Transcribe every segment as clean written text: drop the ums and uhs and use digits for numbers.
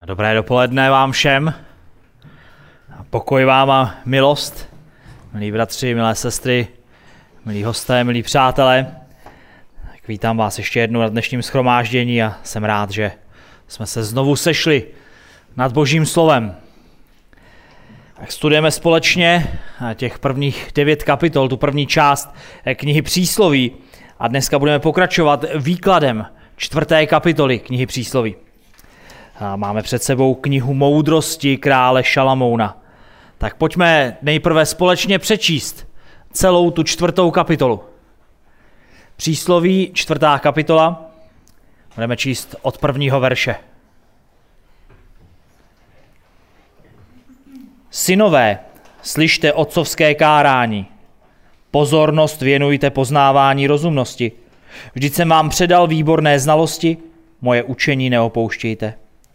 Dobré dopoledne vám všem. Pokoj vám a milost, milí bratři, milé sestry, milí hosté, milí přátelé. Tak vítám vás ještě jednou na dnešním shromáždění a jsem rád, že jsme se znovu sešli nad Božím slovem. Tak studujeme společně těch prvních 9 kapitol, tu první část knihy Přísloví a dneska budeme pokračovat výkladem 4. kapitoly knihy Přísloví. A máme před sebou knihu Moudrosti krále Šalamouna. Tak pojďme nejprve společně přečíst celou tu 4. kapitolu. Přísloví 4. kapitola, budeme číst od 1. verše. Synové, slyšte otcovské kárání. Pozornost věnujte poznávání rozumnosti. Vždyť jsem vám předal výborné znalosti, moje učení neopouštějte.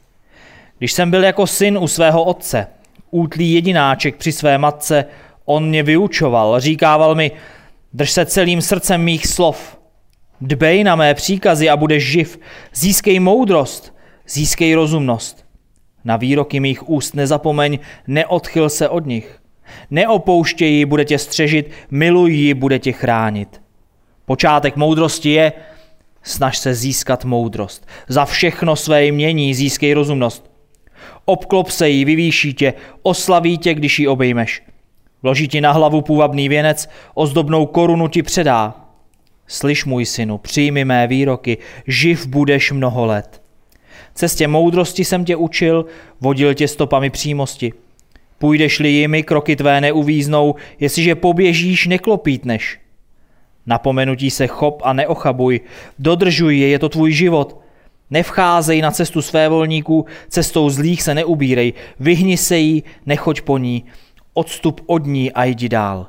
Když jsem byl jako syn u svého otce, útlý jedináček při své matce, on mě vyučoval, říkával mi, drž se celým srdcem mých slov, dbej na mé příkazy a budeš živ, získej moudrost, získej rozumnost. Na výroky mých úst nezapomeň, neodchyl se od nich. Neopouštěj ji, bude tě střežit, miluj ji, bude tě chránit. Počátek moudrosti je, snaž se získat moudrost. Za všechno své jmění získej rozumnost. Obklop se jí, vyvýší tě, oslaví tě, když ji obejmeš. Vloží ti na hlavu půvabný věnec, ozdobnou korunu ti předá. Slyš, můj synu, přijmi mé výroky, živ budeš mnoho let. Cestě moudrosti jsem tě učil, vodil tě stopami přímosti. Půjdeš-li jimi, kroky tvé neuvíznou, jestliže poběžíš, neklopítneš. Napomenutí se chop a neochabuj, dodržuj je to tvůj život. Nevcházej na cestu svévolníků, cestou zlých se neubírej, vyhni se jí, nechoď po ní, odstup od ní a jdi dál.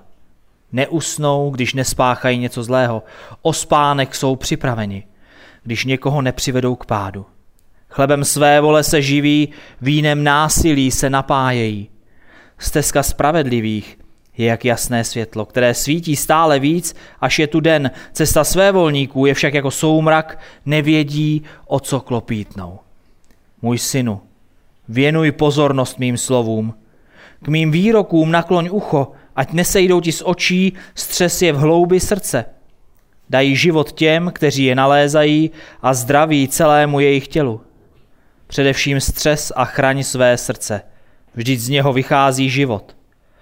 Neusnou, když nespáchají něco zlého, o spánek jsou připraveni, když někoho nepřivedou k pádu. Chlebem své vole se živí, vínem násilí se napájejí. Stezka spravedlivých je jak jasné světlo, které svítí stále víc, až je tu den. Cesta svévolníků je však jako soumrak, nevědí, o co klopítnou. Můj synu, věnuj pozornost mým slovům. K mým výrokům nakloň ucho, ať nesejdou ti z očí, střes je v hloubi srdce. Dají život těm, kteří je nalézají a zdraví celému jejich tělu. Především střes a chraň své srdce. Vždyť z něho vychází život.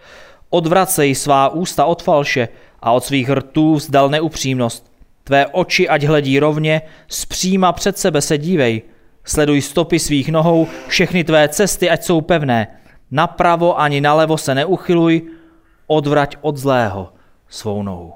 Odvracej svá ústa od falše a od svých rtů vzdal neupřímnost. Tvé oči ať hledí rovně, zpříma před sebe se dívej. Sleduj stopy svých nohou, všechny tvé cesty ať jsou pevné. Napravo ani nalevo se neuchyluj, odvrať od zlého svou nohu.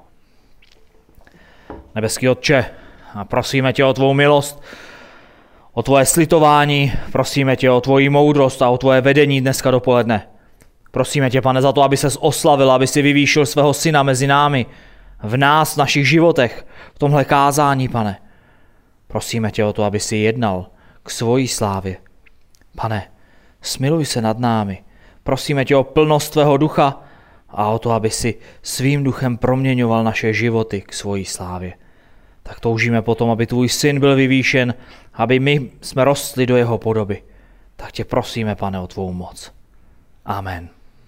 Nebeský Otče, a prosíme tě o tvou milost, o tvoje slitování, prosíme tě o tvoji moudrost a o tvoje vedení dneska dopoledne. Prosíme tě, Pane, za to, aby ses oslavil, aby si vyvýšil svého syna mezi námi, v nás, v našich životech, v tomhle kázání, Pane. Prosíme tě o to, aby si jednal k svojí slávě. Pane, smiluj se nad námi. Prosíme tě o plnost tvého ducha a o to, aby si svým duchem proměňoval naše životy k svojí slávě. Tak toužíme potom, aby tvůj syn byl vyvýšen, aby my jsme rostli do jeho podoby. Tak tě prosíme, Pane, o tvou moc. Amen.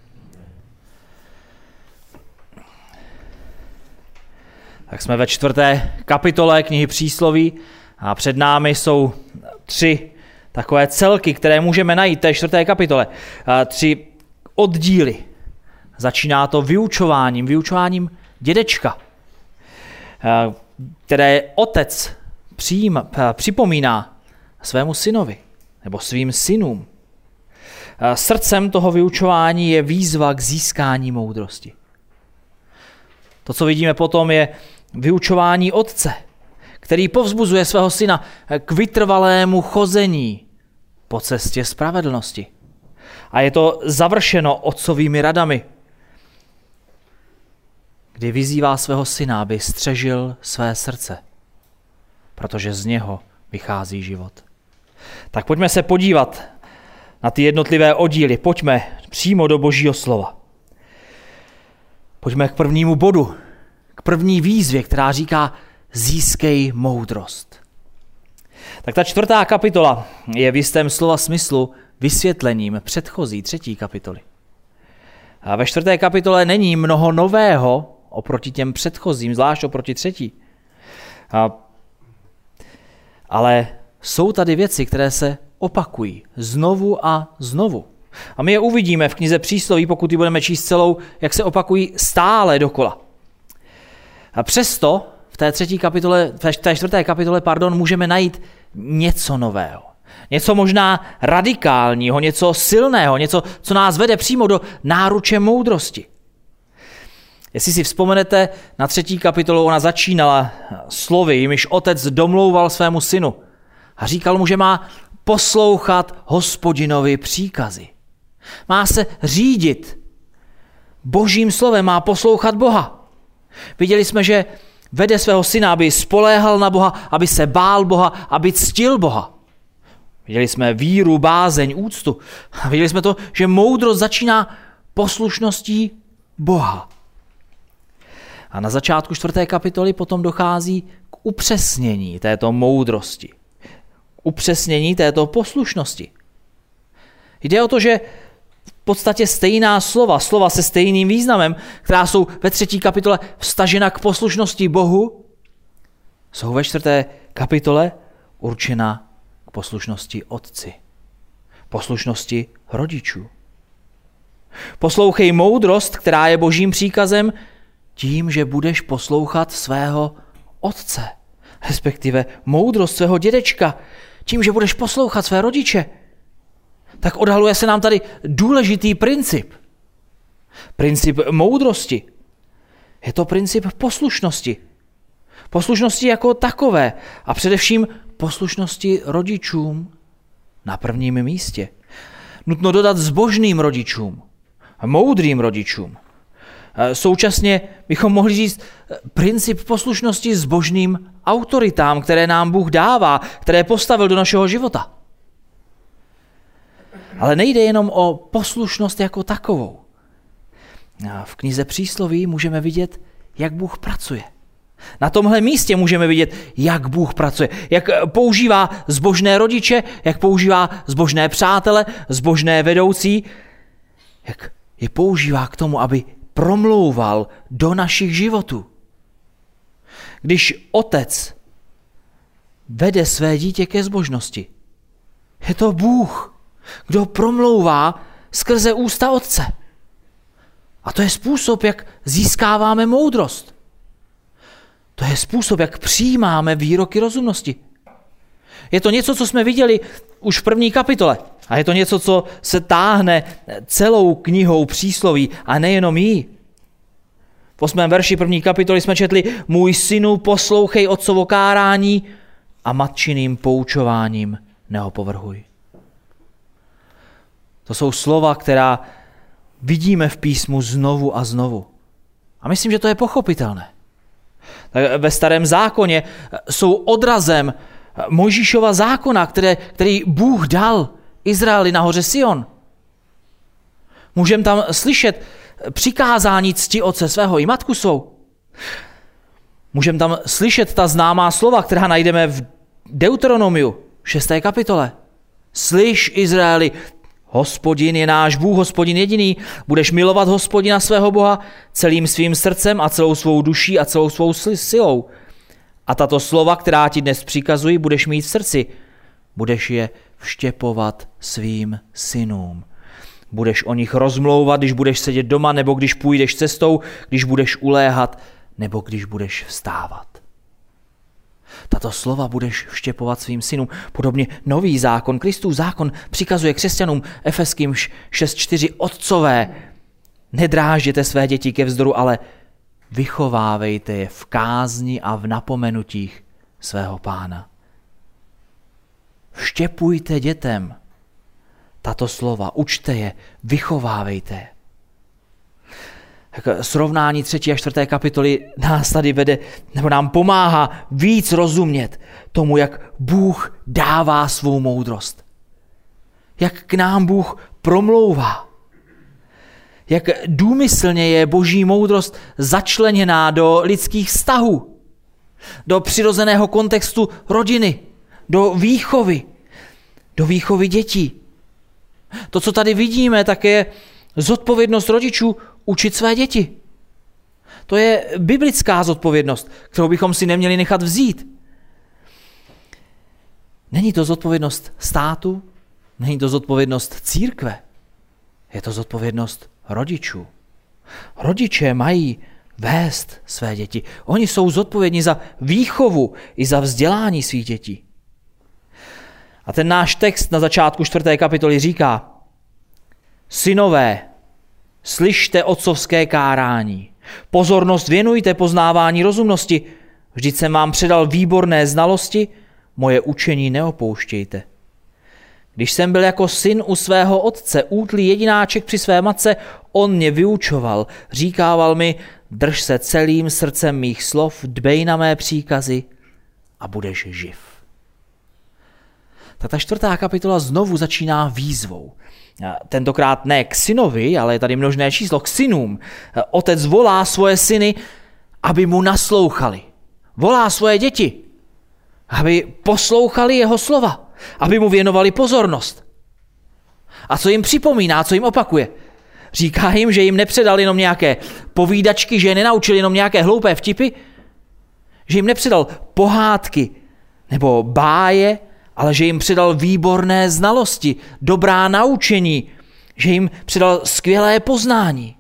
Tak jsme ve 4. kapitole knihy Přísloví a před námi jsou 3 takové celky, které můžeme najít v té 4. kapitole. 3 oddíly. Začíná to vyučováním dědečka, které otec připomíná svému synovi nebo svým synům. Srdcem toho vyučování je výzva k získání moudrosti. To, co vidíme potom, je vyučování otce, který povzbuzuje svého syna k vytrvalému chození po cestě spravedlnosti. A je to završeno otcovými radami, kdy vyzývá svého syna, aby střežil své srdce, protože z něho vychází život. Tak pojďme se podívat na ty jednotlivé oddíly. Pojďme přímo do Božího slova. Pojďme k prvnímu bodu, k první výzvě, která říká získej moudrost. Tak ta 4. kapitola je v jistém slova smyslu vysvětlením předchozí 3. kapitoly. A ve 4. kapitole není mnoho nového oproti těm předchozím, zvlášť oproti 3. Ale jsou tady věci, které se opakují znovu a znovu. A my je uvidíme v knize Přísloví, pokud ji budeme číst celou, jak se opakují stále dokola. A přesto v té 4. kapitole, můžeme najít něco nového. Něco možná radikálního, něco silného, něco, co nás vede přímo do náruče moudrosti. Jestli si vzpomenete, na 3. kapitolu ona začínala slovy, jimiž otec domlouval svému synu a říkal mu, že má poslouchat Hospodinovi příkazy. Má se řídit Božím slovem, má poslouchat Boha. Viděli jsme, že vede svého syna, aby spoléhal na Boha, aby se bál Boha, aby ctil Boha. Viděli jsme víru, bázeň, úctu. A viděli jsme to, že moudrost začíná poslušností Boha. A na začátku 4. kapitoly potom dochází k upřesnění této moudrosti. Upřesnění této poslušnosti. Jde o to, že v podstatě stejná slova se stejným významem, která jsou ve 3. kapitole vztažena k poslušnosti Bohu, jsou ve 4. kapitole určena k poslušnosti otci, poslušnosti rodičů. Poslouchej moudrost, která je Božím příkazem, tím, že budeš poslouchat svého otce, respektive moudrost svého dědečka, tím, že budeš poslouchat své rodiče. Tak odhaluje se nám tady důležitý princip. Princip moudrosti. Je to princip poslušnosti. Poslušnosti jako takové a především poslušnosti rodičům na prvním místě. Nutno dodat zbožným rodičům, moudrým rodičům. Současně bychom mohli říct princip poslušnosti zbožným autoritám, které nám Bůh dává, které postavil do našeho života. Ale nejde jenom o poslušnost jako takovou. V knize Přísloví můžeme vidět, jak Bůh pracuje. Na tomhle místě můžeme vidět, jak Bůh pracuje, jak používá zbožné rodiče, jak používá zbožné přátele, zbožné vedoucí, jak je používá k tomu, aby promlouval do našich životů. Když otec vede své dítě ke zbožnosti, je to Bůh, kdo promlouvá skrze ústa otce. A to je způsob, jak získáváme moudrost. To je způsob, jak přijímáme výroky rozumnosti. Je to něco, co jsme viděli už v 1. kapitole. A je to něco, co se táhne celou knihou Přísloví a nejenom jí. V 8. verši 1. kapitoly jsme četli: Můj synu, poslouchej otcovo kárání a matčiným poučováním neopovrhuj. To jsou slova, která vidíme v písmu znovu a znovu. A myslím, že to je pochopitelné. Ve Starém zákoně jsou odrazem Mojžíšova zákona, který Bůh dal Izraeli na hoře Sion. Můžeme tam slyšet přikázání cti otce svého i matku svou. Můžeme tam slyšet ta známá slova, která najdeme v Deuteronomiu 6. kapitole. Slyš, Izraeli, Hospodin je náš Bůh, Hospodin jediný. Budeš milovat Hospodina svého Boha celým svým srdcem a celou svou duší a celou svou silou. A tato slova, která ti dnes přikazuji, budeš mít v srdci. Budeš je vštěpovat svým synům. Budeš o nich rozmlouvat, když budeš sedět doma, nebo když půjdeš cestou, když budeš uléhat, nebo když budeš vstávat. Tato slova budeš vštěpovat svým synům. Podobně nový zákon, Kristův zákon, přikazuje křesťanům Efeským 6.4: Otcové, nedrážděte své děti ke vzdoru, ale vychovávejte je v kázni a v napomenutích svého Pána. Vštěpujte dětem tato slova, učte je, vychovávejte je. Srovnání 3. a 4. kapitoly nás tady vede, nebo nám pomáhá víc rozumět tomu, jak Bůh dává svou moudrost. Jak k nám Bůh promlouvá. Jak důmyslně je Boží moudrost začleněná do lidských vztahů, do přirozeného kontextu rodiny, do výchovy dětí. To, co tady vidíme, tak je zodpovědnost rodičů učit své děti. To je biblická zodpovědnost, kterou bychom si neměli nechat vzít. Není to zodpovědnost státu, není to zodpovědnost církve, je to zodpovědnost rodičů. Rodiče mají vést své děti. Oni jsou zodpovědní za výchovu i za vzdělání svých dětí. A ten náš text na začátku 4. kapitoly říká: Synové, slyšte otcovské kárání. Pozornost věnujte poznávání rozumnosti. Vždyť jsem vám předal výborné znalosti, moje učení neopouštějte. Když jsem byl jako syn u svého otce, útlý jedináček při své matce, on mě vyučoval, říkával mi: drž se celým srdcem mých slov, dbej na mé příkazy a budeš živ. Tak ta 4. kapitola znovu začíná výzvou. Tentokrát ne k synovi, ale je tady množné číslo, k synům. Otec volá svoje syny, aby mu naslouchali. Volá svoje děti, aby poslouchali jeho slova, aby mu věnovali pozornost. A co jim připomíná, co jim opakuje? Říká jim, že jim nepředal jenom nějaké povídačky, že je nenaučil jenom nějaké hloupé vtipy, že jim nepředal pohádky nebo báje, ale že jim předal výborné znalosti, dobrá naučení, že jim předal skvělé poznání.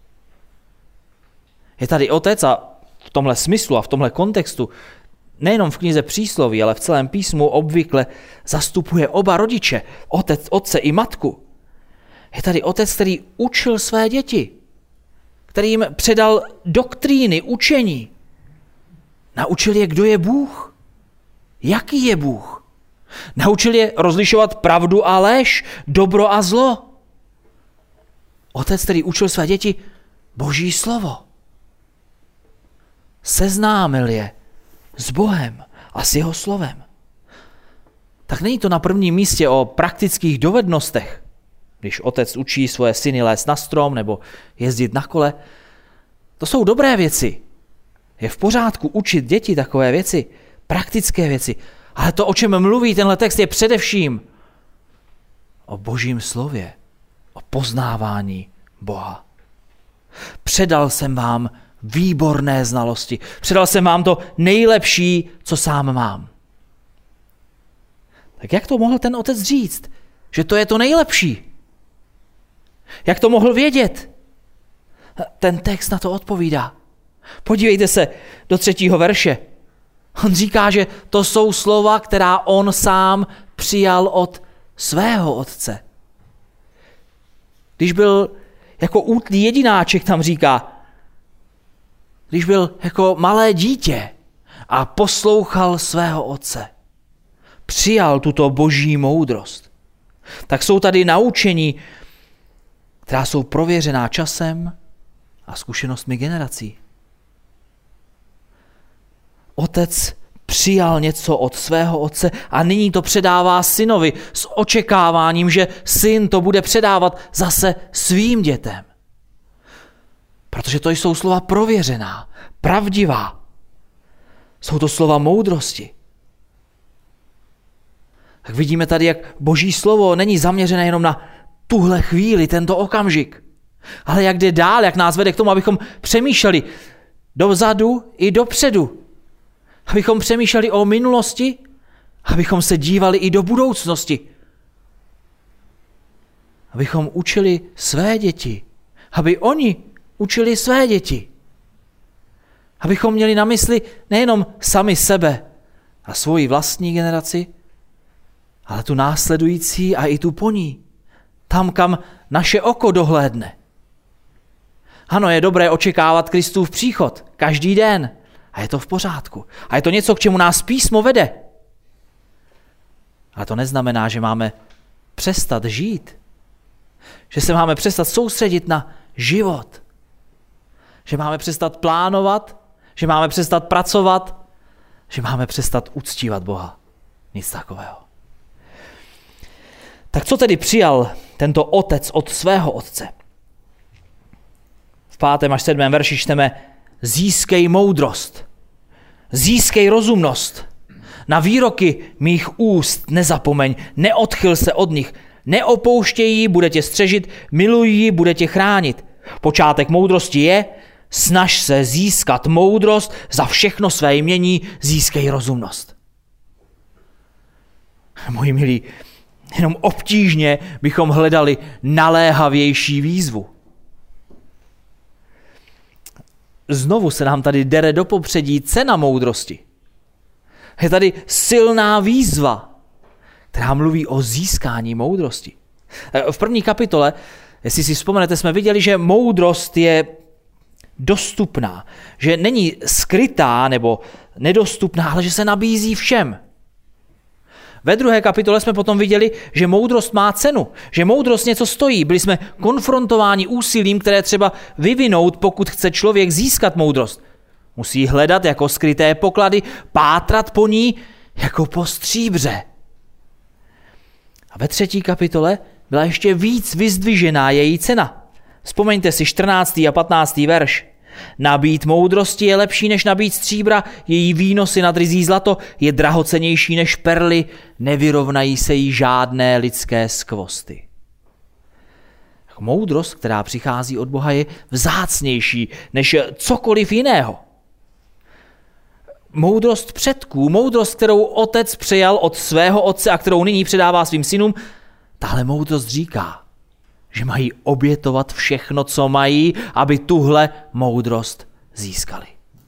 Je tady otec a v tomhle smyslu a v tomhle kontextu, nejenom v knize Přísloví, ale v celém písmu obvykle zastupuje oba rodiče, otce i matku. Je tady otec, který učil své děti, který jim předal doktríny, učení. Naučil je, kdo je Bůh, jaký je Bůh. Naučil je rozlišovat pravdu a lež, dobro a zlo. Otec, který učil své děti Boží slovo. Seznámil je s Bohem a s jeho slovem. Tak není to na prvním místě o praktických dovednostech, když otec učí svoje syny lézt na strom nebo jezdit na kole. To jsou dobré věci. Je v pořádku učit děti takové věci, praktické věci. Ale to, o čem mluví tenhle text, je především o Božím slově, o poznávání Boha. Předal jsem vám výborné znalosti. Předal jsem vám to nejlepší, co sám mám. Tak jak to mohl ten otec říct, že to je to nejlepší? Jak to mohl vědět? Ten text na to odpovídá. Podívejte se do 3. verše. On říká, že to jsou slova, která on sám přijal od svého otce. Když byl jako útlý jedináček, tam říká, když byl jako malé dítě a poslouchal svého otce, přijal tuto boží moudrost, tak jsou tady naučení, která jsou prověřená časem a zkušenostmi generací. Otec přijal něco od svého otce a nyní to předává synovi s očekáváním, že syn to bude předávat zase svým dětem. Protože to jsou slova prověřená, pravdivá. Jsou to slova moudrosti. Tak vidíme tady, jak Boží slovo není zaměřené jenom na tuhle chvíli, tento okamžik, ale jak jde dál, jak nás vede k tomu, abychom přemýšleli dozadu i dopředu. Abychom přemýšleli o minulosti, abychom se dívali i do budoucnosti. Abychom učili své děti, aby oni učili své děti. Abychom měli na mysli nejenom sami sebe a svoji vlastní generaci, ale tu následující a i tu po ní. Tam, kam naše oko dohlédne. Ano, je dobré očekávat Kristův příchod každý den. A je to v pořádku. A je to něco, k čemu nás písmo vede. Ale to neznamená, že máme přestat žít. Že se máme přestat soustředit na život. Že máme přestat plánovat, že máme přestat pracovat, že máme přestat uctívat Boha. Nic takového. Tak co tedy přijal tento otec od svého otce? V 5. až 7. verši čteme: získej moudrost, získej rozumnost, Na výroky mých úst nezapomeň, neodchyl se od nich. Neopouštěj ji, bude tě střežit, miluj ji, bude tě chránit. Počátek moudrosti je, snaž se získat moudrost, za všechno své jmění získej rozumnost. Moji milí, jenom obtížně bychom hledali naléhavější výzvu. Znovu se nám tady dere do popředí cena moudrosti. Je tady silná výzva, která mluví o získání moudrosti. V první kapitole, jestli si vzpomenete, jsme viděli, že moudrost je dostupná, že není skrytá nebo nedostupná, ale že se nabízí všem. Ve druhé kapitole jsme potom viděli, že moudrost má cenu, že moudrost něco stojí. Byli jsme konfrontováni úsilím, které třeba vyvinout, pokud chce člověk získat moudrost. Musí hledat jako skryté poklady, pátrat po ní jako po stříbře. A ve třetí kapitole byla ještě víc vyzdvižená její cena. Vzpomeňte si 14. a 15. verš. Nabít moudrosti je lepší než nabít stříbra, její výnosy nad ryzí zlato je drahocennější než perly, nevyrovnají se jí žádné lidské skvosty. Moudrost, která přichází od Boha, je vzácnější než cokoliv jiného. Moudrost předků, moudrost, kterou otec přejal od svého otce a kterou nyní předává svým synům, tahle moudrost říká, že mají obětovat všechno, co mají, aby tuhle moudrost získali.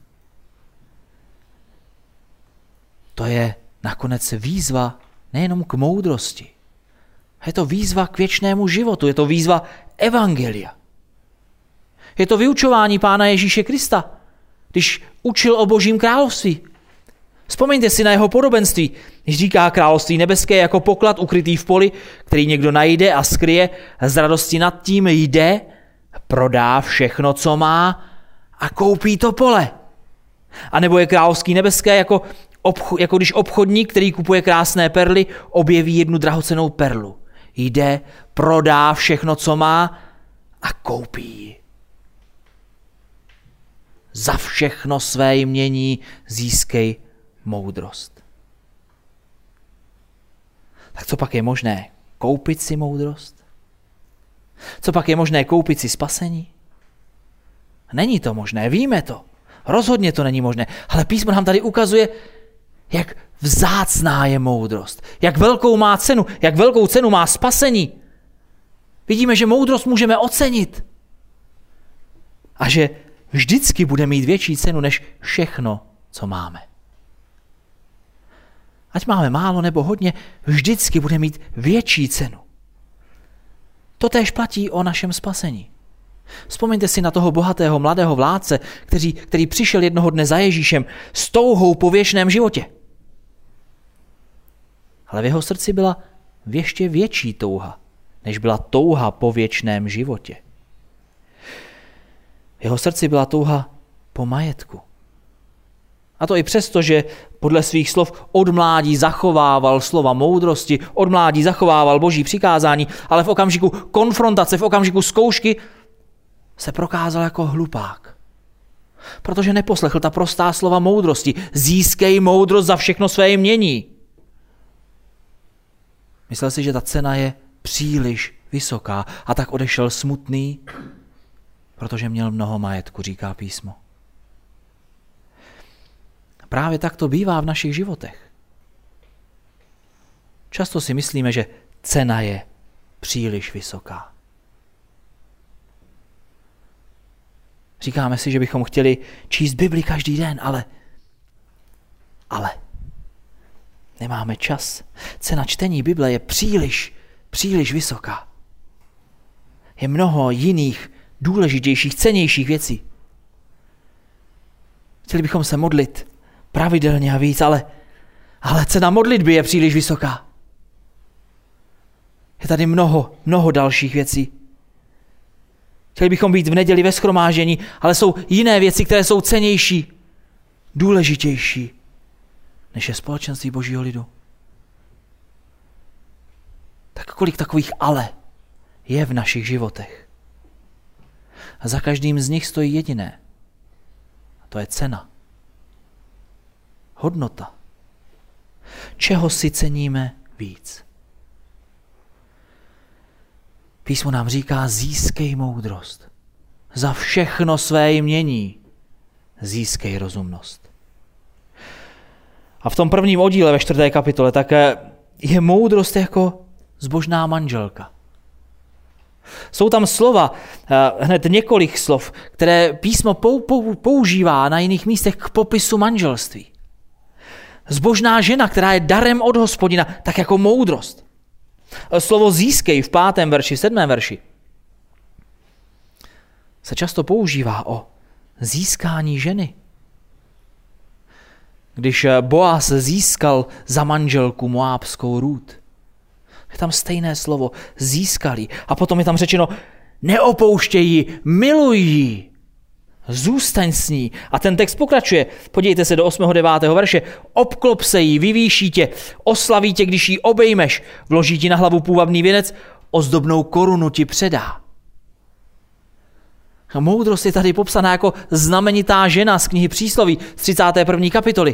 To je nakonec výzva nejenom k moudrosti. Je to výzva k věčnému životu, je to výzva evangelia. Je to vyučování Pána Ježíše Krista, když učil o Božím království. Vzpomeňte si na jeho podobenství, když říká království nebeské jako poklad ukrytý v poli, který někdo najde a skryje, z radosti nad tím jde, prodá všechno, co má a koupí to pole. A nebo je království nebeské jako když obchodník, který kupuje krásné perly, objeví jednu drahocennou perlu. Jde, prodá všechno, co má a koupí ji. Za všechno své jmění získej moudrost. Tak co pak je možné? Koupit si moudrost? Co pak je možné koupit si spasení? Není to možné, víme to. Rozhodně to není možné. Ale písmo nám tady ukazuje, jak vzácná je moudrost. Jak velkou má cenu. Jak velkou cenu má spasení. Vidíme, že moudrost můžeme ocenit. A že vždycky bude mít větší cenu než všechno, co máme. Ať máme málo nebo hodně, vždycky bude mít větší cenu. Totéž platí o našem spasení. Vzpomeňte si na toho bohatého mladého vládce, který přišel jednoho dne za Ježíšem s touhou po věčném životě. Ale v jeho srdci byla ještě větší touha, než byla touha po věčném životě. V jeho srdci byla touha po majetku. A to i přesto, že podle svých slov od mládí zachovával slova moudrosti, od mládí zachovával Boží přikázání, ale v okamžiku konfrontace, v okamžiku zkoušky se prokázal jako hlupák. Protože neposlechl ta prostá slova moudrosti. Získej moudrost za všechno své jmění. Myslel si, že ta cena je příliš vysoká a tak odešel smutný, protože měl mnoho majetku, říká písmo. Právě tak to bývá v našich životech. Často si myslíme, že cena je příliš vysoká. Říkáme si, že bychom chtěli číst Bibli každý den, ale nemáme čas. Cena čtení Bible je příliš vysoká. Je mnoho jiných důležitějších, cennějších věcí. Chtěli bychom se modlit pravidelně a víc, ale cena modlitby je příliš vysoká. Je tady mnoho dalších věcí. Chtěli bychom být v neděli ve shromáždění, ale jsou jiné věci, které jsou cennější, důležitější, než je společenství Božího lidu. Tak kolik takových ale je v našich životech? A za každým z nich stojí jediné. A to je cena. Hodnota. Čeho si ceníme víc? Písmo nám říká, získej moudrost. Za všechno své jmění získej rozumnost. A v tom prvním oddíle ve 4. kapitole také je moudrost jako zbožná manželka. Jsou tam slova, hned několik slov, které písmo používá na jiných místech k popisu manželství. Zbožná žena, která je darem od Hospodina, tak jako moudrost. Slovo získej v 5. verši, 7. verši se často používá o získání ženy. Když Boaz získal za manželku moábskou Rút, je tam stejné slovo, získali. A potom je tam řečeno, neopouštěj ji, miluj ji, zůstaň s ní. A ten text pokračuje, podívejte se do 8. 9. verše, obklop se jí, vyvýší tě, oslaví tě, když ji obejmeš, vloží ti na hlavu půvabný věnec, ozdobnou korunu ti předá. A moudrost je tady popsaná jako znamenitá žena z knihy Přísloví z 31. kapitoly.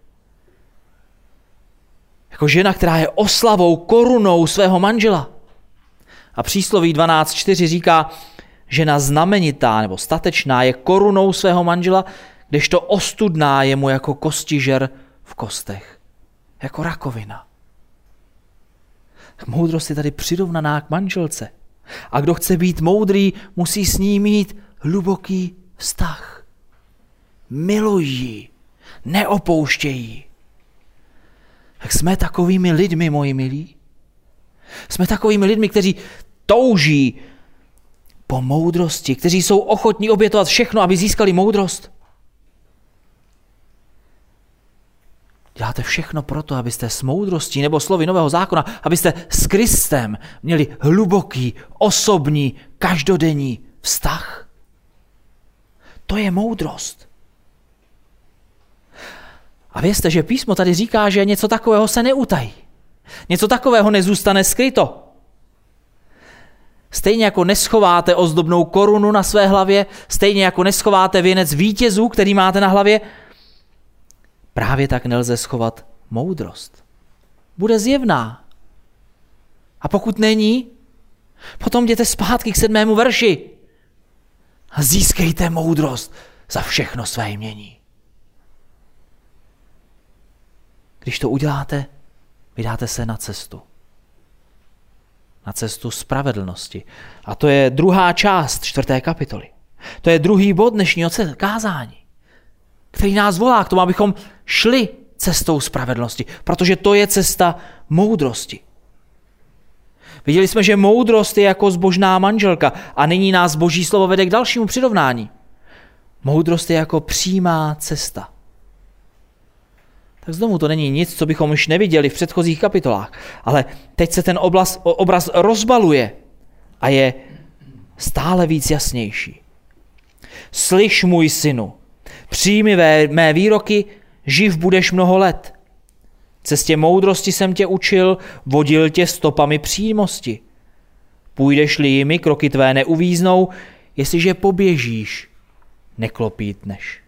Jako žena, která je oslavou, korunou svého manžela. A Přísloví 12.4 říká, žena znamenitá nebo statečná je korunou svého manžela, kdežto ostudná je mu jako kostižer v kostech. Jako rakovina. Tak moudrost je tady přirovnaná k manželce. A kdo chce být moudrý, musí s ní mít hluboký vztah. Miluj ji, neopouštěj ji. Tak jsme takovými lidmi, moji milí. Jsme takovými lidmi, kteří touží po moudrosti, kteří jsou ochotní obětovat všechno, aby získali moudrost. Děláte všechno proto, abyste s moudrostí nebo slovy Nového zákona, abyste s Kristem měli hluboký, osobní, každodenní vztah. To je moudrost. A vězte, že písmo tady říká, že něco takového se neutají. Něco takového nezůstane skryto. Stejně jako neschováte ozdobnou korunu na své hlavě, stejně jako neschováte věnec vítězů, který máte na hlavě, právě tak nelze schovat moudrost. Bude zjevná. A pokud není, potom jděte zpátky k 7. verši a získejte moudrost za všechno své jmění. Když to uděláte, vydáte se na cestu. Na cestu spravedlnosti. A to je druhá část 4. kapitoly. To je druhý bod dnešního kázání, který nás volá k tomu, abychom šli cestou spravedlnosti, protože to je cesta moudrosti. Viděli jsme, že moudrost je jako zbožná manželka a nyní nás Boží slovo vede k dalšímu přirovnání. Moudrost je jako přímá cesta. Tak znovu to není nic, co bychom už neviděli v předchozích kapitolách, ale teď se ten obraz rozbaluje a je stále víc jasnější. Slyš, můj synu, přijmi mé výroky, živ budeš mnoho let. Cestě moudrosti jsem tě učil, vodil tě stopami přímosti. Půjdeš-li jimi, kroky tvé neuvíznou, jestliže poběžíš, neklopítneš.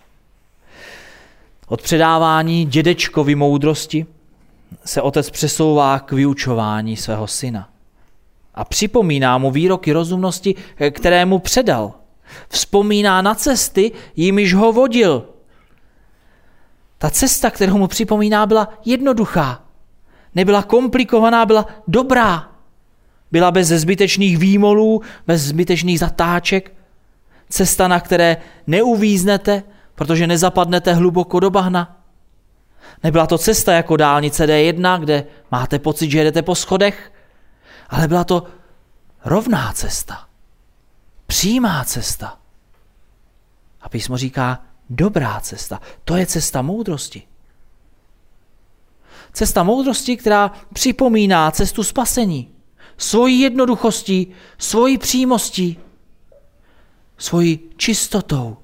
Od předávání dědečkovi moudrosti se otec přesouvá k vyučování svého syna. A připomíná mu výroky rozumnosti, které mu předal. Vzpomíná na cesty, jimiž ho vodil. Ta cesta, kterou mu připomíná, byla jednoduchá. Nebyla komplikovaná, byla dobrá. Byla bez zbytečných výmolů, bez zbytečných zatáček. Cesta, na které neuvíznete, protože nezapadnete hluboko do bahna. Nebyla to cesta jako dálnice D1, kde máte pocit, že jedete po schodech, ale byla to rovná cesta. Přímá cesta. A písmo říká dobrá cesta. To je cesta moudrosti. Cesta moudrosti, která připomíná cestu spasení. Svojí jednoduchostí, svojí přímostí, svojí čistotou.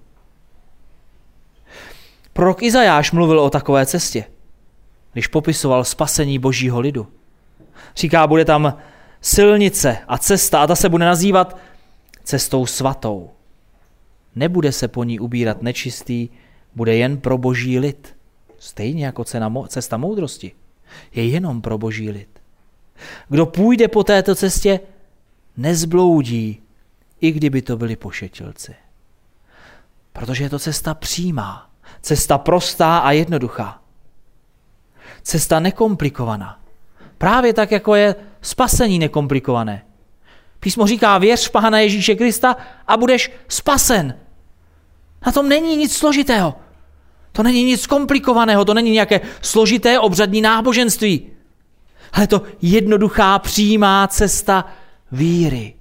Prorok Izajáš mluvil o takové cestě, když popisoval spasení Božího lidu. Říká, bude tam silnice a cesta a ta se bude nazývat cestou svatou. Nebude se po ní ubírat nečistý, bude jen pro Boží lid. Stejně jako cesta moudrosti. je jenom pro Boží lid. Kdo půjde po této cestě, nezbloudí, i kdyby to byli pošetilci. Protože je to cesta přímá, cesta prostá a jednoduchá. Cesta nekomplikovaná. Právě tak, jako je spasení nekomplikované. Písmo říká, věř v Pána Ježíše Krista a budeš spasen. Na tom není nic složitého. To není nic komplikovaného, to není nějaké složité obřadní náboženství. Ale to jednoduchá, přímá cesta víry.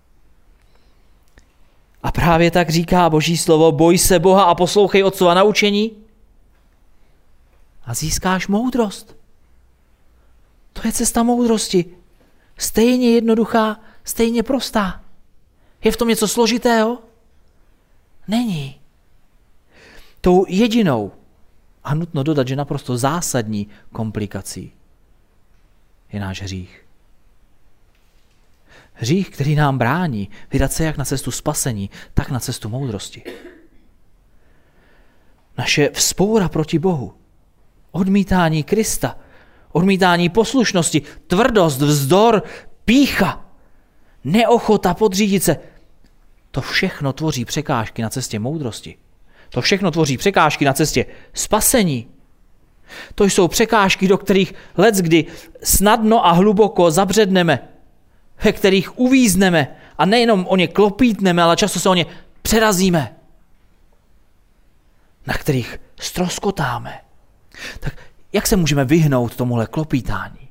A právě tak říká Boží slovo, boj se Boha a poslouchej Otcova naučení a získáš moudrost. To je cesta moudrosti. Stejně jednoduchá, stejně prostá. Je v tom něco složitého? Není. Tou jedinou, a nutno dodat, že naprosto zásadní komplikací je náš hřích. Hřích, který nám brání vydat se jak na cestu spasení, tak na cestu moudrosti. Naše vzpoura proti Bohu, odmítání Krista, odmítání poslušnosti, tvrdost, vzdor, pýcha, neochota podřídit se, to všechno tvoří překážky na cestě moudrosti. To všechno tvoří překážky na cestě spasení. To jsou překážky, do kterých leckdy snadno a hluboko zabředneme, ve kterých uvízneme a nejenom o ně klopítneme, ale často se o ně přerazíme, na kterých ztroskotáme. Tak jak se můžeme vyhnout tomuhle klopítání?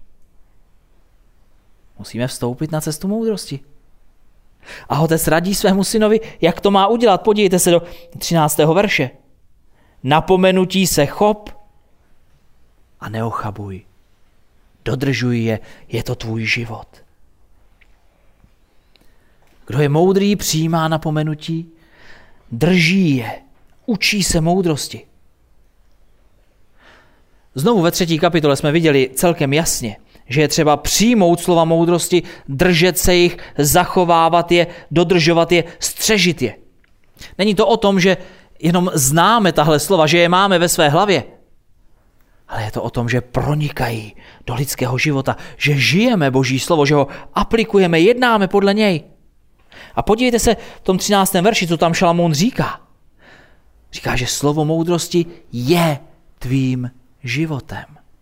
Musíme vstoupit na cestu moudrosti. A otec radí svému synovi, jak to má udělat. Podívejte se do 13. verše. Napomenutí se chop a neochabuj. Dodržuj je, je to tvůj život. Kdo je moudrý, přijímá napomenutí, drží je, učí se moudrosti. Znovu ve 3. kapitole jsme viděli celkem jasně, že je třeba přijmout slova moudrosti, držet se jich, zachovávat je, dodržovat je, střežit je. Není to o tom, že jenom známe tahle slova, že je máme ve své hlavě, ale je to o tom, že pronikají do lidského života, že žijeme Boží slovo, že ho aplikujeme, jednáme podle něj. A podívejte se v tom 13. verši, co tam Šalamoun říká. Říká, že slovo moudrosti je tvým životem.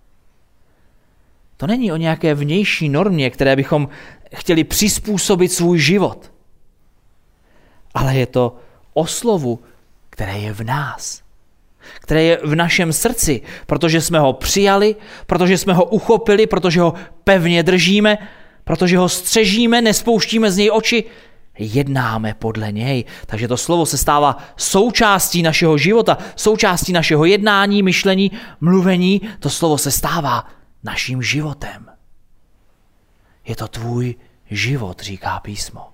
To není o nějaké vnější normě, které bychom chtěli přizpůsobit svůj život. Ale je to o slovu, které je v nás. Které je v našem srdci, protože jsme ho přijali, protože jsme ho uchopili, protože ho pevně držíme, protože ho střežíme, nespouštíme z něj oči, jednáme podle něj. Takže to slovo se stává součástí našeho života, součástí našeho jednání, myšlení, mluvení. To slovo se stává naším životem. Je to tvůj život, říká písmo.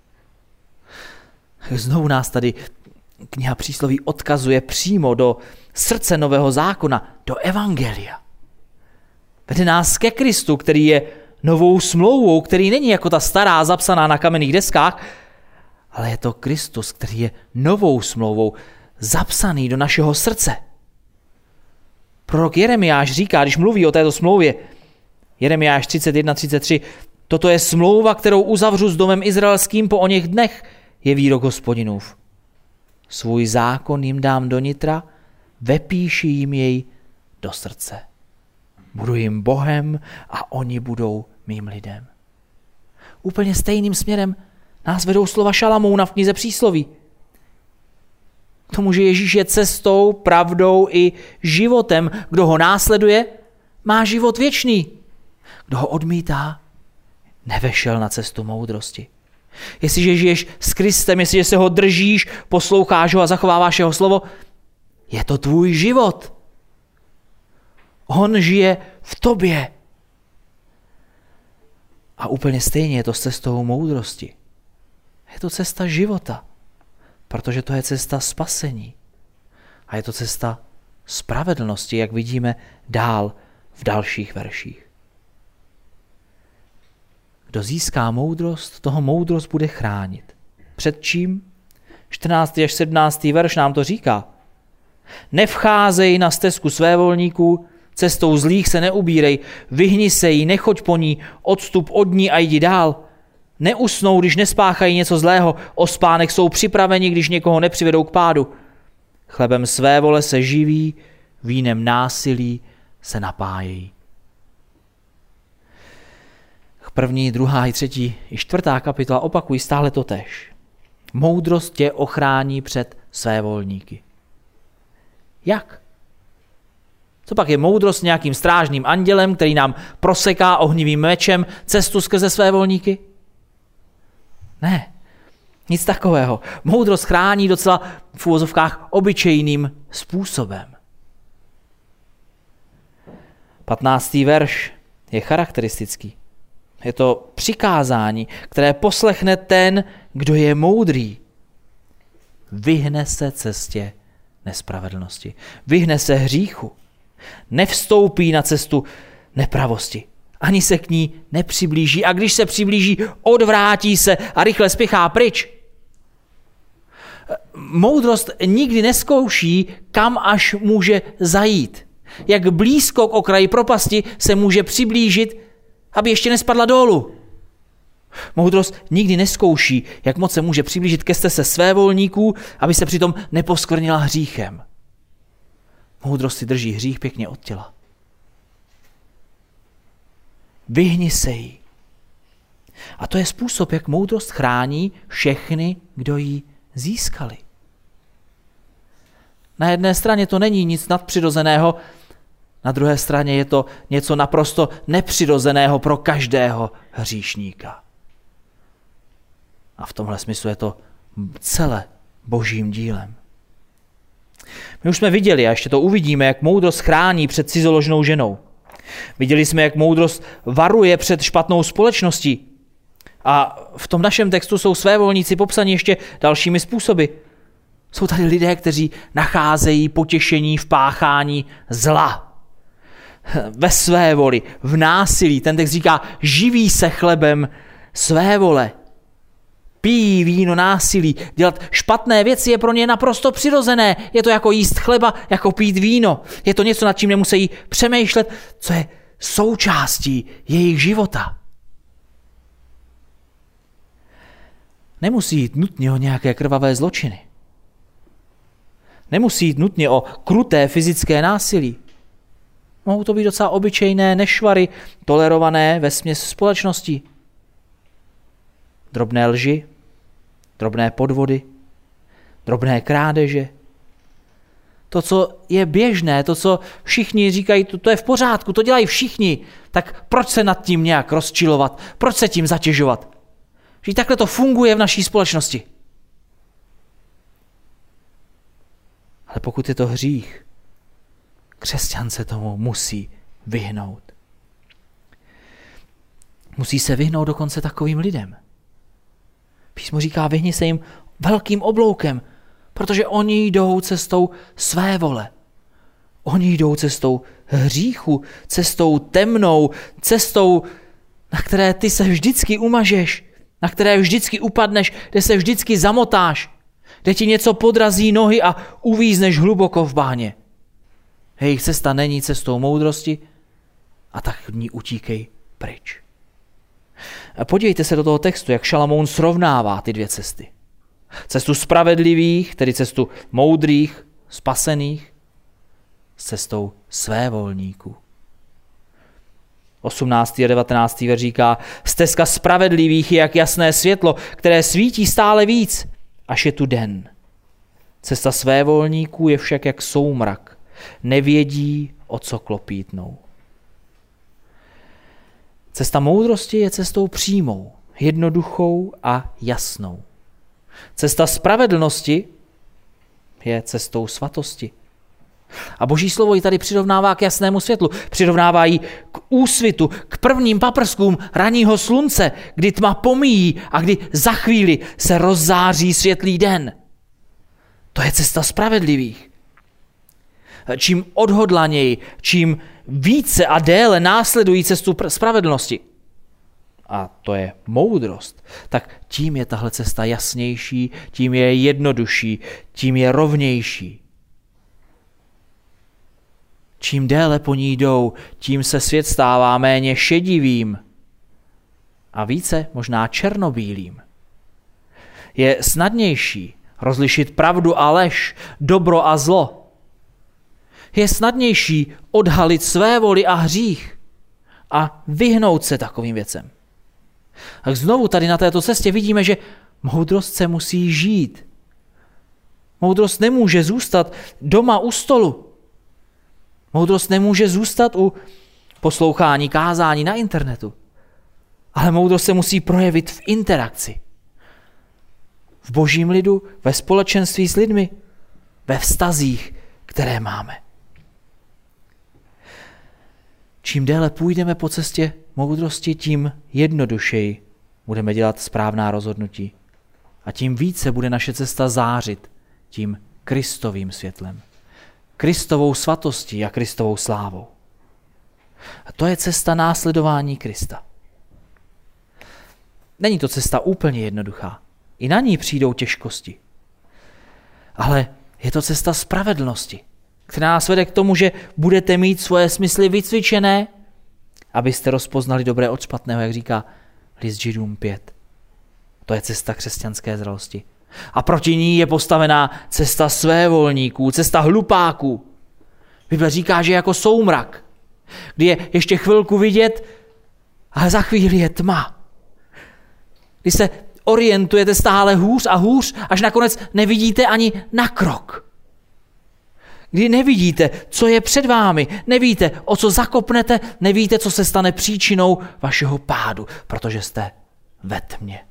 Znovu nás tady kniha Přísloví odkazuje přímo do srdce Nového zákona, do evangelia. Vede nás ke Kristu, který je novou smlouvou, který není jako ta stará zapsaná na kamenných deskách, ale je to Kristus, který je novou smlouvou, zapsaný do našeho srdce. Prorok Jeremiáš říká, když mluví o této smlouvě, Jeremiáš 31:33, toto je smlouva, kterou uzavřu s domem izraelským po oněch dnech, je výrok Hospodinův. Svůj zákon jim dám do nitra, vepíši jim jej do srdce. Budu jim Bohem a oni budou mým lidem. Úplně stejným směrem nás vedou slova Šalamouna v knize Přísloví. K tomu, že Ježíš je cestou, pravdou i životem. Kdo ho následuje, má život věčný. Kdo ho odmítá, nevešel na cestu moudrosti. Jestliže žiješ s Kristem, jestliže se ho držíš, posloucháš ho a zachováváš jeho slovo, je to tvůj život. On žije v tobě. A úplně stejně je to s cestou moudrosti. Je to cesta života, protože to je cesta spasení. A je to cesta spravedlnosti, jak vidíme dál v dalších verších. Kdo získá moudrost, toho moudrost bude chránit. Před čím? 14. až 17. verš nám to říká. Nevcházej na stezku svévolníků, Cestou zlých se neubírej, vyhni se jí, nechoď po ní, odstup od ní a jdi dál. Neusnou, když nespáchají něco zlého, o spánek jsou připraveni, když někoho nepřivedou k pádu. Chlebem své vole se živí, vínem násilí se napájejí. 1., 2., 3. i 4. kapitola opakují stále totéž. Moudrost tě ochrání před svévolníky. Jak? Co pak je moudrost nějakým strážným andělem, který nám proseká ohnivým mečem cestu skrze svévolníky? Ne, nic takového. Moudrost chrání docela v uvozovkách obyčejným způsobem. 15. verš je charakteristický. Je to přikázání, které poslechne ten, kdo je moudrý. Vyhne se cestě nespravedlnosti. Vyhne se hříchu. Nevstoupí na cestu nepravosti. Ani se k ní nepřiblíží. A když se přiblíží, odvrátí se a rychle spěchá pryč. Moudrost nikdy nezkouší, kam až může zajít. Jak blízko k okraji propasti se může přiblížit, aby ještě nespadla dolů. Moudrost nikdy nezkouší, jak moc se může přiblížit ke steze svévolníků, aby se přitom neposkvrnila hříchem. Moudrost si drží hřích pěkně od těla. Vyhni se jí. A to je způsob, jak moudrost chrání všechny, kdo ji získali. Na jedné straně to není nic nadpřirozeného, na druhé straně je to něco naprosto nepřirozeného pro každého hříšníka. A v tomhle smyslu je to celé božím dílem. My už jsme viděli, a ještě to uvidíme, jak moudrost chrání před cizoložnou ženou. Viděli jsme, jak moudrost varuje před špatnou společností. A v tom našem textu jsou svévolníci popsaní ještě dalšími způsoby. Jsou tady lidé, kteří nacházejí potěšení v páchání zla. Ve své voli, v násilí. Ten text říká, živí se chlebem své vole. Pijí víno násilí. Dělat špatné věci je pro ně naprosto přirozené. Je to jako jíst chleba, jako pít víno. Je to něco, nad čím nemusí přemýšlet, co je součástí jejich života. Nemusí jít nutně o nějaké krvavé zločiny. Nemusí jít nutně o kruté fyzické násilí. Mohou to být docela obyčejné nešvary, tolerované vesměs společnosti. Drobné lži, drobné podvody, drobné krádeže. To, co je běžné, to, co všichni říkají, to je v pořádku, to dělají všichni, tak proč se nad tím nějak rozčilovat? Proč se tím zatěžovat? Že takhle to funguje v naší společnosti. Ale pokud je to hřích, křesťan se tomu musí vyhnout. Musí se vyhnout dokonce takovým lidem. Písmo říká, vyhni se jim velkým obloukem, protože oni jdou cestou své vole. Oni jdou cestou hříchu, cestou temnou, cestou, na které ty se vždycky umažeš, na které vždycky upadneš, kde se vždycky zamotáš, kde ti něco podrazí nohy a uvízneš hluboko v báně. Jejich cesta není cestou moudrosti a tak v ní utíkej pryč. Podívejte se do toho textu, jak Šalamoun srovnává ty dvě cesty. Cestu spravedlivých, tedy cestu moudrých, spasených, s cestou svévolníků. 18. a 19. verš říká, stezka spravedlivých je jak jasné světlo, které svítí stále víc, až je tu den. Cesta svévolníků je však jak soumrak, nevědí, o co klopítnou. Cesta moudrosti je cestou přímou, jednoduchou a jasnou. Cesta spravedlnosti je cestou svatosti. A Boží slovo ji tady přirovnává k jasnému světlu. Přirovnává ji k úsvitu, k prvním paprskům raního slunce, kdy tma pomíjí a kdy za chvíli se rozzáří světlý den. To je cesta spravedlivých. Čím odhodlaněji, čím více a déle následují cestu spravedlnosti, a to je moudrost, tak tím je tahle cesta jasnější, tím je jednodušší, tím je rovnější. Čím déle po ní jdou, tím se svět stává méně šedivým a více možná černobílým. Je snadnější rozlišit pravdu a lež, dobro a zlo. Je snadnější odhalit své voli a hřích a vyhnout se takovým věcem. A znovu tady na této cestě vidíme, že moudrost se musí žít. Moudrost nemůže zůstat doma u stolu. Moudrost nemůže zůstat u poslouchání kázání na internetu. Ale moudrost se musí projevit v interakci. V božím lidu, ve společenství s lidmi, ve vztazích, které máme. Čím déle půjdeme po cestě moudrosti, tím jednodušeji budeme dělat správná rozhodnutí. A tím více bude naše cesta zářit tím Kristovým světlem. Kristovou svatostí a Kristovou slávou. A to je cesta následování Krista. Není to cesta úplně jednoduchá. I na ní přijdou těžkosti. Ale je to cesta spravedlnosti, která nás vede k tomu, že budete mít svoje smysly vycvičené, abyste rozpoznali dobré od špatného, jak říká list Židům 5. To je cesta křesťanské zralosti. A proti ní je postavená cesta svévolníků, cesta hlupáků. Bible říká, že jako soumrak, kdy je ještě chvilku vidět, ale za chvíli je tma. Kdy se orientujete stále hůř a hůř, až nakonec nevidíte ani na krok. Kdy nevidíte, co je před vámi, nevíte, o co zakopnete, nevíte, co se stane příčinou vašeho pádu, protože jste ve tmě.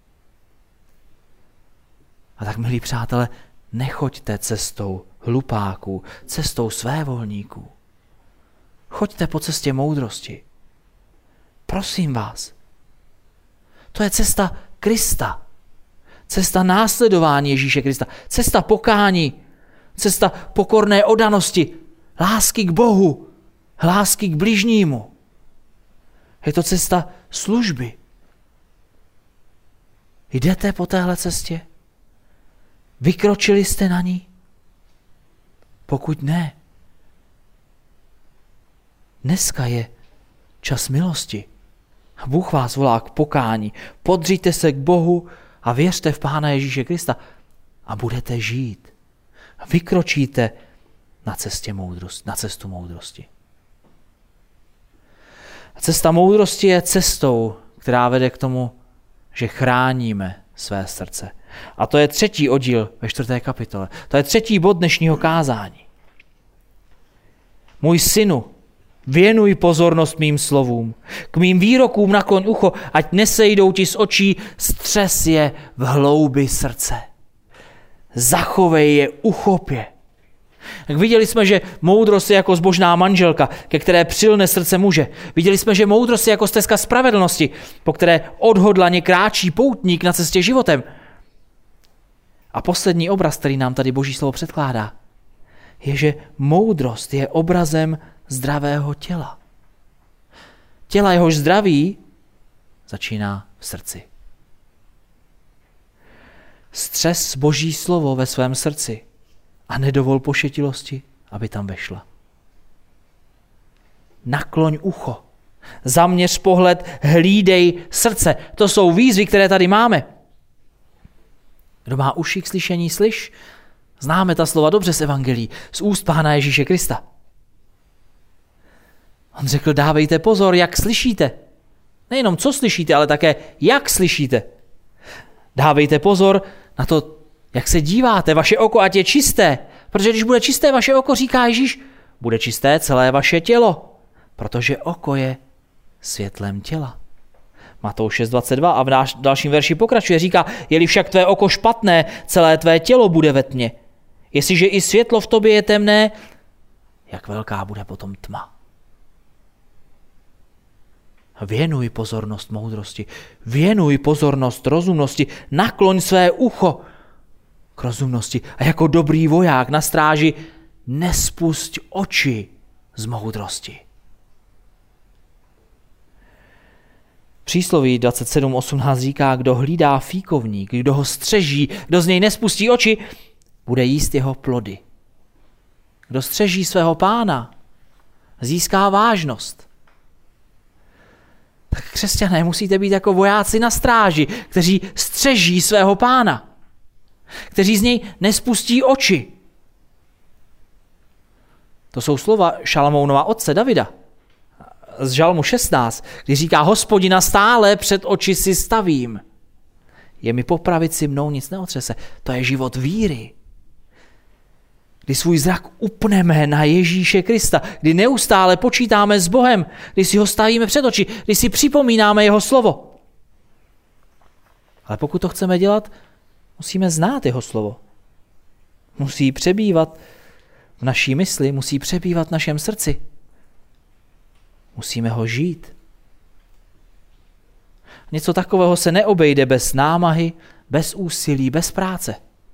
A tak, milí přátelé, nechoďte cestou hlupáků, cestou svévolníků. Choďte po cestě moudrosti. Prosím vás. To je cesta Krista. Cesta následování Ježíše Krista. Cesta pokání. Cesta pokorné oddanosti. Lásky k Bohu. Lásky k bližnímu. Je to cesta služby. Jdete po téhle cestě? Vykročili jste na ní? Pokud ne, dneska je čas milosti. Bůh vás volá k pokání. Podřiďte se k Bohu a věřte v Pána Ježíše Krista a budete žít. Vykročíte na cestu moudrosti. Cesta moudrosti je cestou, která vede k tomu, že chráníme své srdce. A to je 3. oddíl ve 4. kapitole. To je 3. bod dnešního kázání. Můj synu, věnuj pozornost mým slovům. K mým výrokům nakloň ucho, ať nesejdou ti z očí, střes je v hloubi srdce. Zachovej je, uchop je. Tak viděli jsme, že moudrost je jako zbožná manželka, ke které přilne srdce muže. Viděli jsme, že moudrost je jako stezka spravedlnosti, po které odhodlaně kráčí poutník na cestě životem. A poslední obraz, který nám tady Boží slovo předkládá, je, že moudrost je obrazem zdravého těla. Těla, jehož zdraví začíná v srdci. Střes Boží slovo ve svém srdci a nedovol pošetilosti, aby tam vešla. Nakloň ucho, zaměř pohled, hlídej srdce. To jsou výzvy, které tady máme. Kdo má uši k slyšení, slyš. Známe ta slova dobře z evangelií, z úst Pána Ježíše Krista. On řekl, dávejte pozor, jak slyšíte. Nejenom co slyšíte, ale také jak slyšíte. Dávejte pozor na to, jak se díváte, vaše oko ať je čisté. Protože když bude čisté vaše oko, říká Ježíš, bude čisté celé vaše tělo. Protože oko je světlem těla. Matouš 6.22 a v dalším verši pokračuje, říká, je-li však tvé oko špatné, celé tvé tělo bude ve tmě. Jestliže i světlo v tobě je temné, jak velká bude potom tma. Věnuj pozornost moudrosti, věnuj pozornost rozumnosti, nakloň své ucho k rozumnosti a jako dobrý voják na stráži nespusť oči z moudrosti. Přísloví 27.18 říká, kdo hlídá fíkovník, kdo ho střeží, kdo z něj nespustí oči, bude jíst jeho plody. Kdo střeží svého pána, získá vážnost. Tak křesťané, musíte být jako vojáci na stráži, kteří střeží svého Pána, kteří z něj nespustí oči. To jsou slova Šalamounova otce Davida z Žalmu 16, kdy říká: Hospodina stále před oči si stavím. Je mi po pravici, mnou nic neotřese. To je život víry. Kdy svůj zrak upneme na Ježíše Krista, kdy neustále počítáme s Bohem, kdy si ho stavíme před oči, kdy si připomínáme jeho slovo. Ale pokud to chceme dělat, musíme znát jeho slovo. Musí přebývat v naší mysli, musí přebývat v našem srdci. Musíme ho žít. Něco takového se neobejde bez námahy, bez úsilí, bez práce.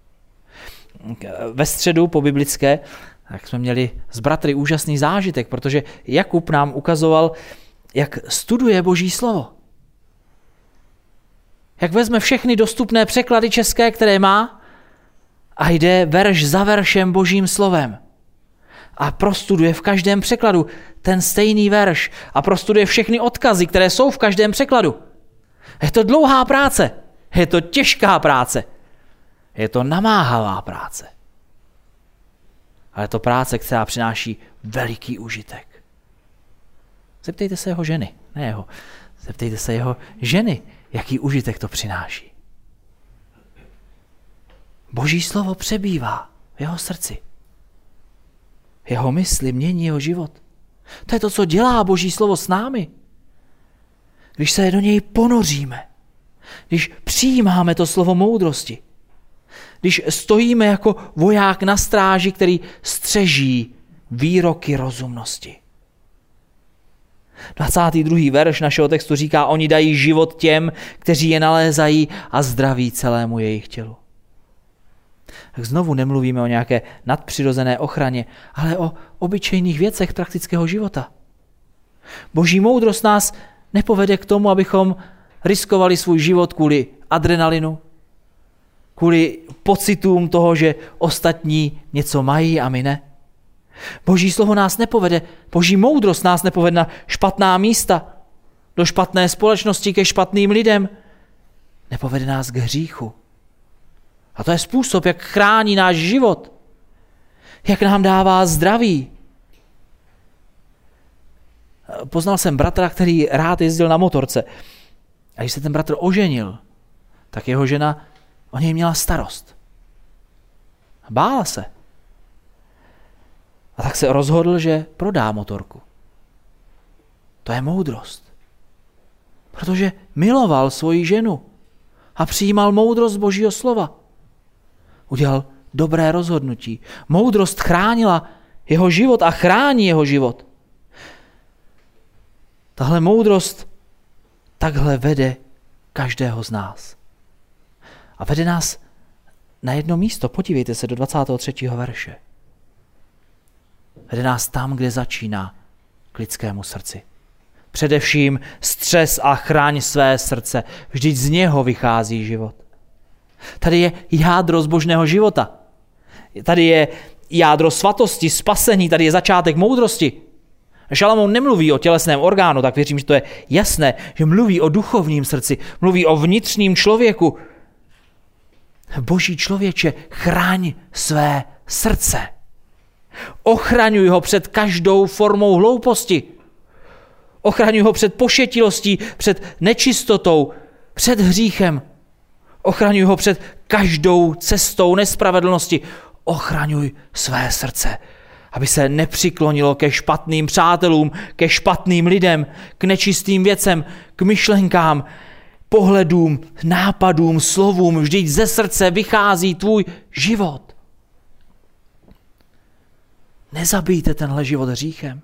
Ve středu po biblické tak jsme měli s bratry úžasný zážitek, protože Jakub nám ukazoval, jak studuje Boží slovo. Jak vezme všechny dostupné překlady české, které má, a jde verš za veršem Božím slovem. A prostuduje v každém překladu ten stejný verš a prostuduje všechny odkazy, které jsou v každém překladu. Je to dlouhá práce, je to těžká práce, je to namáhavá práce. Ale je to práce, která přináší veliký užitek. Zeptejte se jeho ženy, ne jeho, zeptejte se jeho ženy, jaký užitek to přináší. Boží slovo přebývá v jeho srdci. Jeho mysli mění jeho život. To je to, co dělá Boží slovo s námi. Když se do něj ponoříme, když přijímáme to slovo moudrosti, když stojíme jako voják na stráži, který střeží výroky rozumnosti. 22. verš našeho textu říká: Oni dají život těm, kteří je nalézají, a zdraví celému jejich tělu. Tak znovu nemluvíme o nějaké nadpřirozené ochraně, ale o obyčejných věcech praktického života. Boží moudrost nás nepovede k tomu, abychom riskovali svůj život kvůli adrenalinu, kvůli pocitům toho, že ostatní něco mají a my ne. Boží slovo nás nepovede, Boží moudrost nás nepovede na špatná místa, do špatné společnosti, ke špatným lidem. Nepovede nás k hříchu. A to je způsob, jak chrání náš život, jak nám dává zdraví. Poznal jsem bratra, který rád jezdil na motorce. A když se ten bratr oženil, tak jeho žena o něj měla starost. Bála se. A tak se rozhodl, že prodá motorku. To je moudrost. Protože miloval svoji ženu a přijímal moudrost Božího slova. Udělal dobré rozhodnutí. Moudrost chránila jeho život a chrání jeho život. Tahle moudrost takhle vede každého z nás. A vede nás na jedno místo. Podívejte se do 23. verše. Vede nás tam, kde začíná k lidskému srdci. Především střes a chraň své srdce. Vždyť z něho vychází život. Tady je jádro zbožného života. Tady je jádro svatosti, spasení, tady je začátek moudrosti. Šalamoun nemluví o tělesném orgánu, tak věřím, že to je jasné, že mluví o duchovním srdci, mluví o vnitřním člověku. Boží člověče, chraň své srdce. Ochraňuj ho před každou formou hlouposti. Ochraňuj ho před pošetilostí, před nečistotou, před hříchem. Ochraňuj ho před každou cestou nespravedlnosti. Ochraňuj své srdce, aby se nepřiklonilo ke špatným přátelům, ke špatným lidem, k nečistým věcem, k myšlenkám, pohledům, nápadům, slovům. Vždyť ze srdce vychází tvůj život. Nezabijte tenhle život hříchem.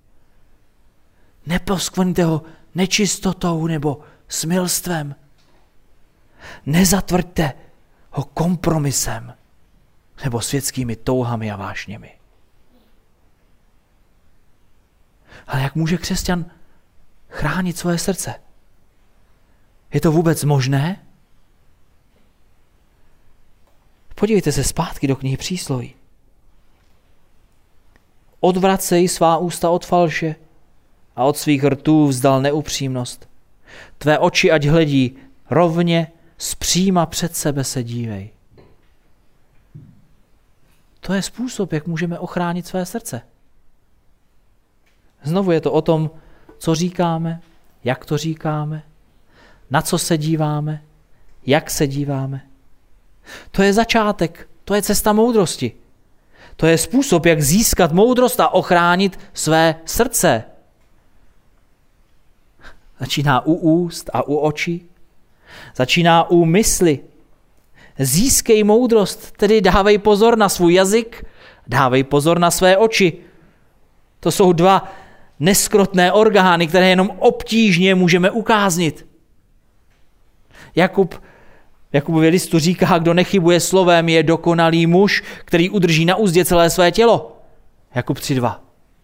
Neposkvrňte ho nečistotou nebo smilstvem. Nezatvrďte ho kompromisem nebo světskými touhami a vášněmi. Ale jak může křesťan chránit svoje srdce? Je to vůbec možné? Podívejte se zpátky do knihy Přísloví. Odvracej svá ústa od falše a od svých rtů vzdal neupřímnost. Tvé oči ať hledí rovně, zpříma před sebe se dívej. To je způsob, jak můžeme ochránit své srdce. Znovu je to o tom, co říkáme, jak to říkáme, na co se díváme, jak se díváme. To je začátek, to je cesta moudrosti. To je způsob, jak získat moudrost a ochránit své srdce. Začíná u úst a u očí. Začíná u mysli. Získej moudrost, tedy dávej pozor na svůj jazyk, dávej pozor na své oči. To jsou dva neskrotné orgány, které jenom obtížně můžeme ukáznit. Jakubově listu říká, kdo nechybuje slovem, je dokonalý muž, který udrží na uzdě celé své tělo. Jakub 3:2.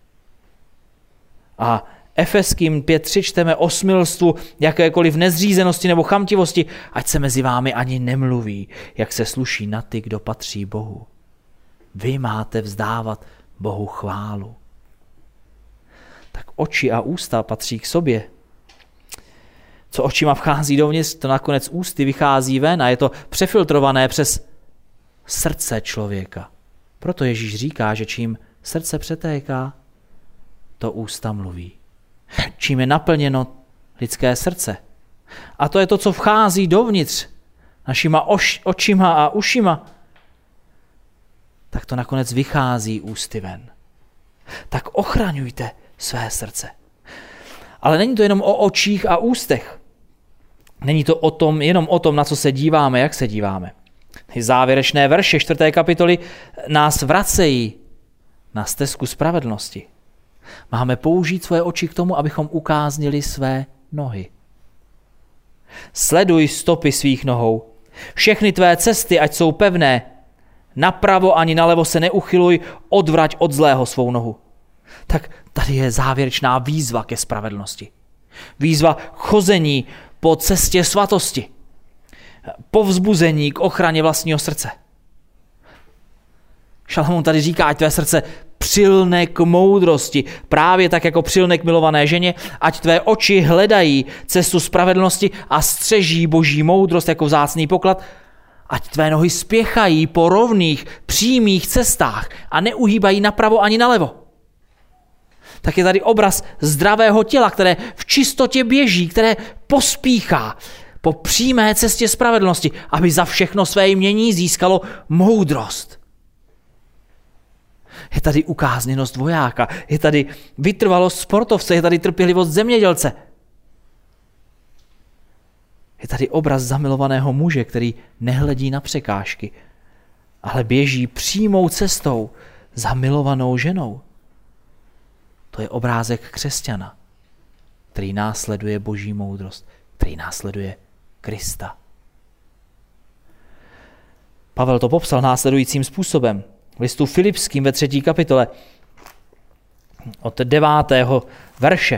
A Efeským 5:3 čteme o smilstvu, jakékoliv nezřízenosti nebo chamtivosti, ať se mezi vámi ani nemluví, jak se sluší na ty, kdo patří Bohu. Vy máte vzdávat Bohu chválu. Tak oči a ústa patří k sobě. Co očima vchází dovnitř, to nakonec ústy vychází ven a je to přefiltrované přes srdce člověka. Proto Ježíš říká, že čím srdce přetéká, to ústa mluví. Čím je naplněno lidské srdce. A to je to, co vchází dovnitř našima očima a ušima, tak to nakonec vychází ústy ven. Tak ochraňujte své srdce. Ale není to jenom o očích a ústech. Není to jenom o tom, na co se díváme, jak se díváme. Závěrečné verše 4. kapitoly nás vracejí na stezku spravedlnosti. Máme použít svoje oči k tomu, abychom ukáznili své nohy. Sleduj stopy svých nohou. Všechny tvé cesty, ať jsou pevné. Napravo ani nalevo se neuchyluj, odvrať od zlého svou nohu. Tak tady je závěrečná výzva ke spravedlnosti. Výzva k chození po cestě svatosti. Povzbuzení k ochraně vlastního srdce. Šalamoun tady říká, ať tvé srdce přilne k moudrosti, právě tak jako přilne k milované ženě, ať tvé oči hledají cestu spravedlnosti a střeží boží moudrost jako vzácný poklad, ať tvé nohy spěchají po rovných, přímých cestách a neuhýbají napravo ani nalevo. Tak je tady obraz zdravého těla, které v čistotě běží, které pospíchá po přímé cestě spravedlnosti, aby za všechno své jmění získalo moudrost. Je tady ukázněnost vojáka, je tady vytrvalost sportovce, je tady trpělivost zemědělce. Je tady obraz zamilovaného muže, který nehledí na překážky, ale běží přímou cestou za milovanou ženou. To je obrázek křesťana, který následuje boží moudrost, který následuje Krista. Pavel to popsal následujícím způsobem. V listu Filipským ve 3. kapitole od 9. verše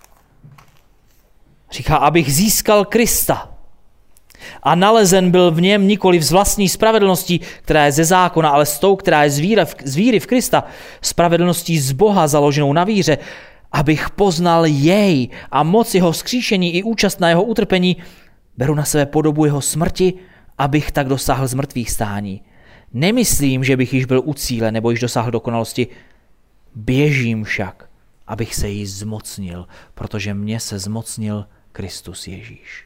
říká, abych získal Krista a nalezen byl v něm nikoliv z vlastní spravedlností, která je ze zákona, ale s tou, která je z víry v Krista, spravedlností z Boha založenou na víře, abych poznal jej a moc jeho vzkříšení i účast na jeho utrpení, beru na sebe podobu jeho smrti, abych tak dosáhl zmrtvých stání. Nemyslím, že bych již byl u cíle nebo již dosáhl dokonalosti. Běžím však, abych se jí zmocnil, protože mě se zmocnil Kristus Ježíš.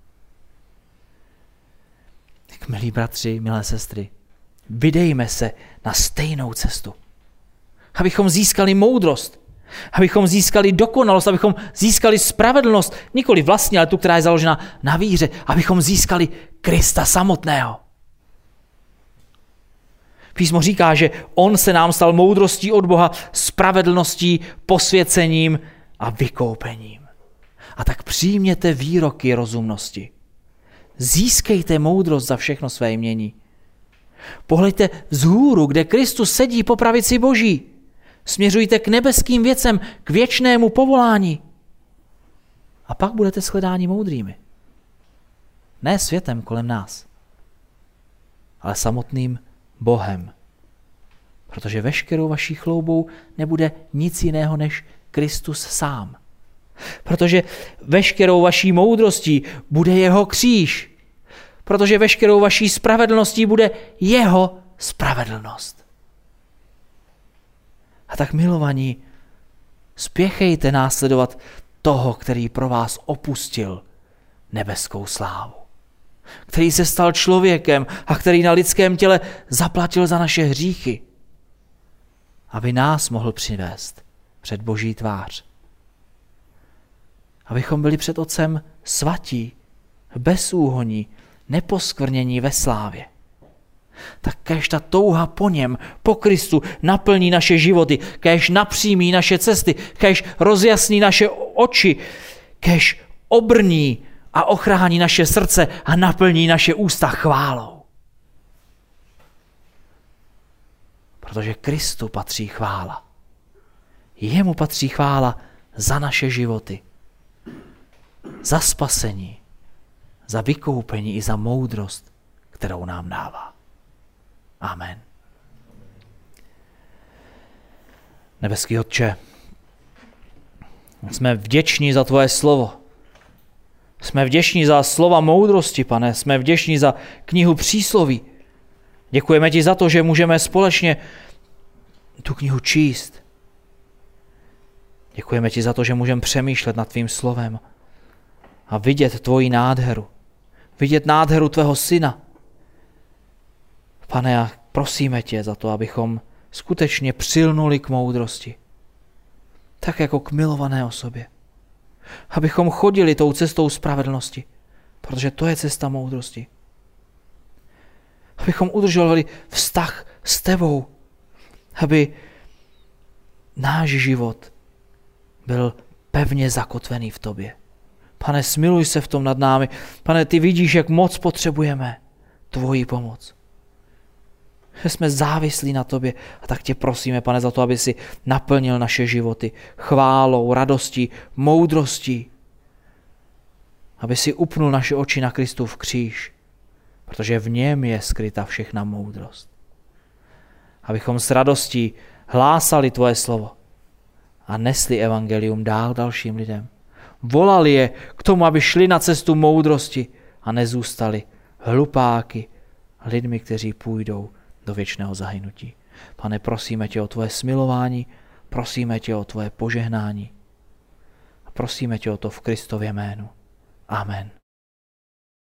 Tak, milí bratři, milé sestry, vydejme se na stejnou cestu, abychom získali moudrost, abychom získali dokonalost, abychom získali spravedlnost, nikoli vlastní, ale tu, která je založena na víře, abychom získali Krista samotného. Písmo říká, že on se nám stal moudrostí od Boha, spravedlností, posvěcením a vykoupením. A tak přijměte výroky rozumnosti. Získejte moudrost za všechno své jmění. Pohleďte vzhůru, kde Kristus sedí po pravici Boží. Směřujte k nebeským věcem, k věčnému povolání. A pak budete shledáni moudrými. Ne světem kolem nás, ale samotným Bohem. Protože veškerou vaší chloubou nebude nic jiného než Kristus sám. Protože veškerou vaší moudrostí bude jeho kříž. Protože veškerou vaší spravedlností bude jeho spravedlnost. A tak, milovaní, spěchejte následovat toho, který pro vás opustil nebeskou slávu. Který se stal člověkem a který na lidském těle zaplatil za naše hříchy, aby nás mohl přivést před Boží tvář. Abychom byli před Otcem svatí, bezúhonní, neposkvrnění ve slávě. Tak kéž ta touha po něm, po Kristu, naplní naše životy, kéž napřímí naše cesty, kéž rozjasní naše oči, kéž obrní a ochrání naše srdce a naplní naše ústa chválou. Protože Kristu patří chvála. Jemu patří chvála za naše životy, za spasení, za vykoupení i za moudrost, kterou nám dává. Amen. Nebeský Otče, jsme vděční za tvoje slovo. Jsme vděční za slova moudrosti, Pane. Jsme vděční za knihu přísloví. Děkujeme ti za to, že můžeme společně tu knihu číst. Děkujeme ti za to, že můžeme přemýšlet nad tvým slovem a vidět tvoji nádheru. Vidět nádheru tvého syna. Pane, a prosíme tě za to, abychom skutečně přilnuli k moudrosti. Tak jako k milované osobě. Abychom chodili tou cestou spravedlnosti, protože to je cesta moudrosti. Abychom udržovali vztah s tebou, aby náš život byl pevně zakotvený v tobě. Pane, smiluj se v tom nad námi. Pane, ty vidíš, jak moc potřebujeme tvoji pomoc. Že jsme závislí na tobě a tak tě prosíme, Pane, za to, aby si naplnil naše životy chválou, radostí, moudrostí. Aby si upnul naše oči na Kristův kříž, protože v něm je skryta všechna moudrost. Abychom s radostí hlásali tvoje slovo a nesli evangelium dál dalším lidem. Volali je k tomu, aby šli na cestu moudrosti a nezůstali hlupáky, lidmi, kteří půjdou do věčného zahynutí. Pane, prosíme tě o tvoje smilování, prosíme tě o tvoje požehnání a prosíme tě o to v Kristově jménu. Amen.